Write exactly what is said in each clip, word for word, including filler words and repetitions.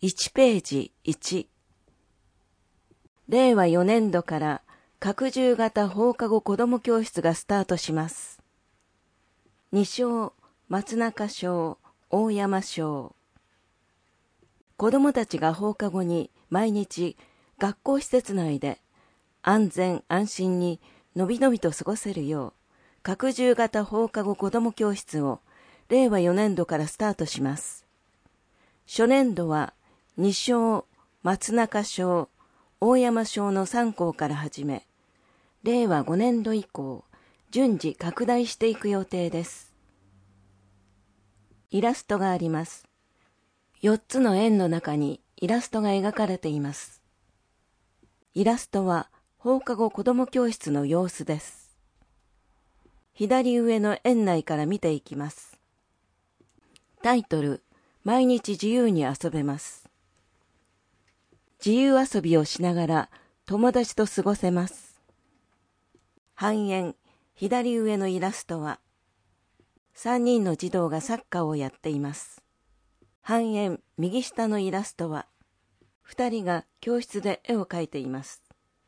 いちページいち。れいわよねんどから拡充型放課後子ども教室がスタートします。に章、松中小、大山小。子どもたちが放課後に毎日学校施設内で安全安心にのびのびと過ごせるよう拡充型放課後子ども教室をれいわよねんどからスタートします。初年度はに章、松中小、大山小のさん校から始め、れいわごねんど以降、順次拡大していく予定です。イラストがあります。よっつの円の中にイラストが描かれています。イラストは放課後子ども教室の様子です。左上の円内から見ていきます。タイトル、毎日自由に遊べます。自由遊びをしながら友達と過ごせます。半円、左上のイラストは、さんにんの児童がサッカーをやっています。半円、右下のイラストは、ふたりが教室で絵を描いています。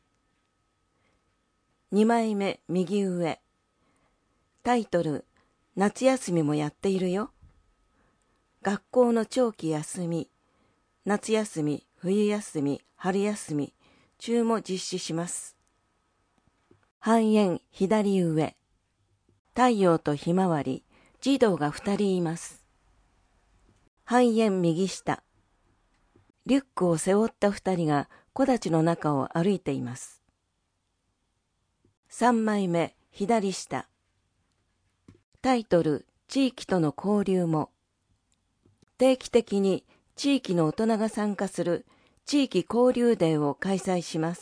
にまいめ、右上。タイトル、夏休みもやっているよ。学校の長期休み、夏休み、冬休み、春休み、中も実施します。半円、左上。太陽とひまわり、児童がふたりいます。半円、右下。リュックを背負ったふたりが木立の中を歩いています。さんまいめ、左下。タイトル、地域との交流も。定期的に地域の大人が参加する地域交流デーを開催します。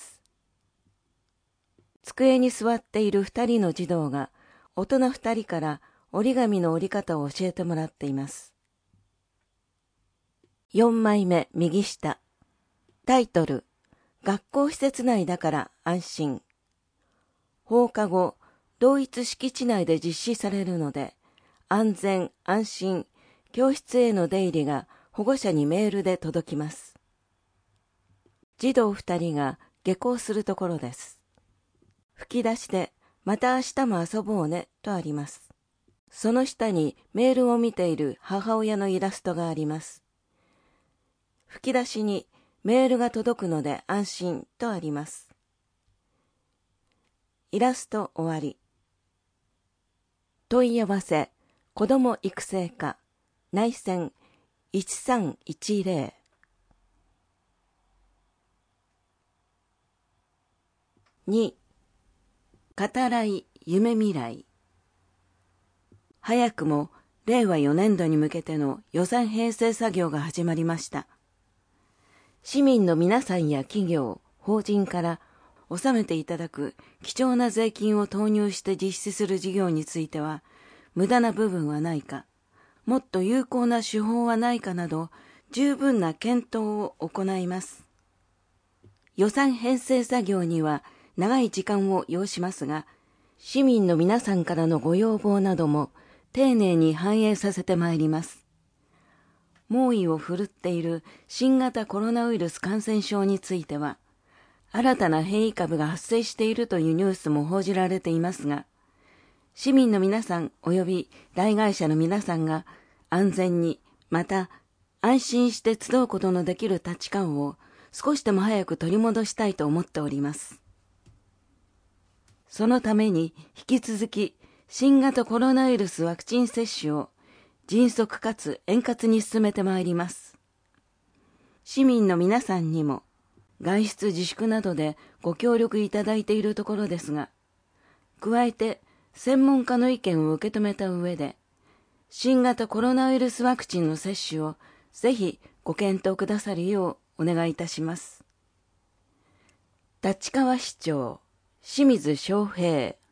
机に座っているふたりの児童が大人ふたりから折り紙の折り方を教えてもらっています。よんまいめ、右下。タイトル、学校施設内だから安心。放課後、同一敷地内で実施されるので、安全安心、教室への出入りが保護者にメールで届きます。児童ふたりが下校するところです。吹き出しで、また明日も遊ぼうねとあります。その下にメールを見ている母親のイラストがあります。吹き出しにメールが届くので安心とあります。イラスト終わり。問い合わせ、子ども育成課、内線いちさんいちゼロ。に、語らい夢未来。早くもれいわよねんどに向けての予算編成作業が始まりました。市民の皆さんや企業、法人から納めていただく貴重な税金を投入して実施する事業については、無駄な部分はないか、もっと有効な手法はないかなど、十分な検討を行います。予算編成作業には長い時間を要しますが、市民の皆さんからのご要望なども丁寧に反映させてまいります。猛威を振るっている新型コロナウイルス感染症については、新たな変異株が発生しているというニュースも報じられていますが、市民の皆さん及び大会社の皆さんが安全に、また安心して集うことのできる立ち感を少しでも早く取り戻したいと思っております。そのために引き続き新型コロナウイルスワクチン接種を迅速かつ円滑に進めてまいります。市民の皆さんにも外出自粛などでご協力いただいているところですが、加えて専門家の意見を受け止めた上で、新型コロナウイルスワクチンの接種をぜひご検討くださるようお願いいたします。立川市長、清水翔平。